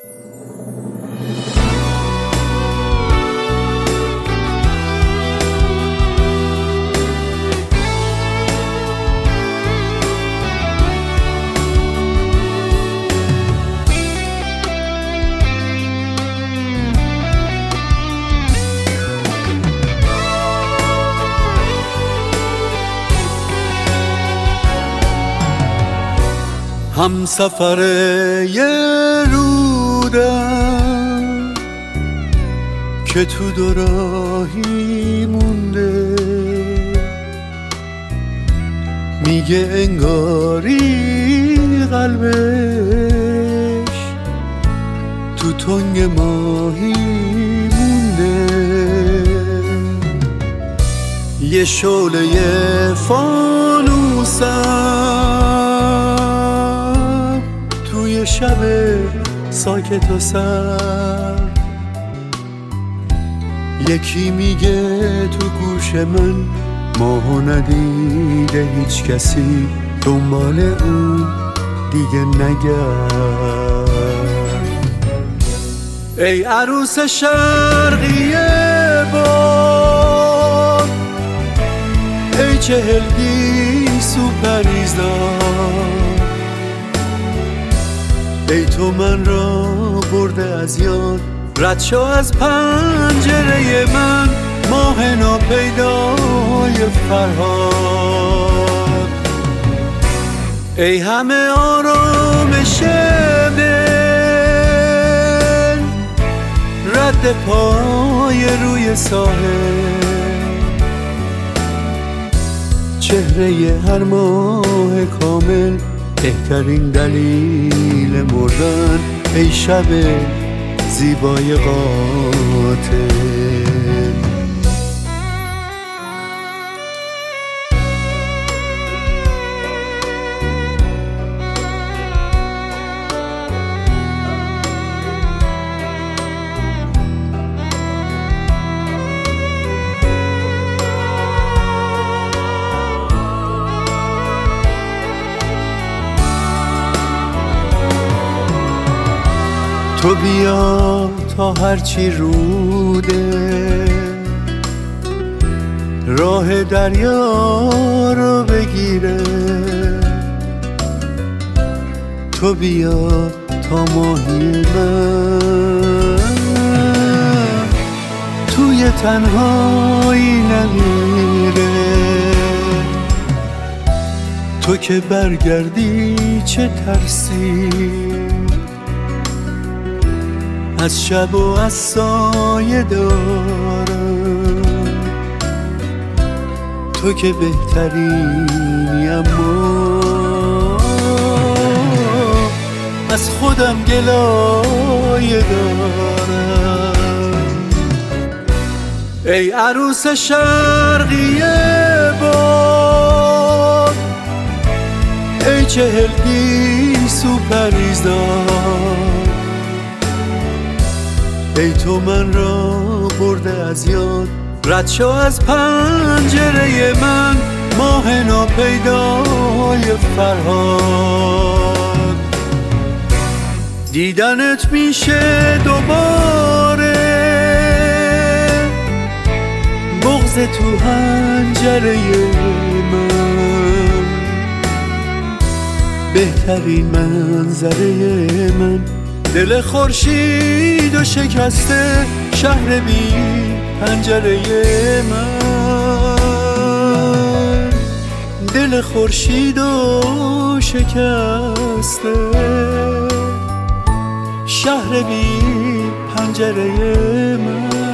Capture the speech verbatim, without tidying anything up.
هم سفر یه رودم که تو دو راهی مونده، میگه انگاری قلبش تو تنگ ماهی مونده. یه شعله فانوسم توی شب ساکت و سرد، یکی میگه تو گوش من ماهو ندیده هیچ کسی، دنبال اون دیگه نگرد. ای عروس شرقیه باد، ای چهلگی سوپریزدار، ای تو من را برده از یاد، رد شو از پنجره من ماه ناپیدای فرهاد. ای همه آرامش دل، رد پای روی ساحل، چهره هر ماه کامل بهترین دلیل مردن. ای شب زیبای قاتل، تو بیا تا هرچی روده راه دریا رو بگیره، تو بیا تا ماهی من توی تنهایی نمیره. تو که برگردی چه ترسی از شب و از سایه دارم، تو که بهترینی اما از خودم گلایه دارم. ای عروس شرقیه باد، ای چهلگی سوپریزدار، ای تو من را برده از یاد، رد شو از پنجره من ماه ناپیدای فرهاد. دیدنت میشه دوباره بغض تو حنجره من، بهترین منظره من دل خورشید و شکسته شهر بی پنجره من، دل خورشید و شکسته شهر بی پنجره من.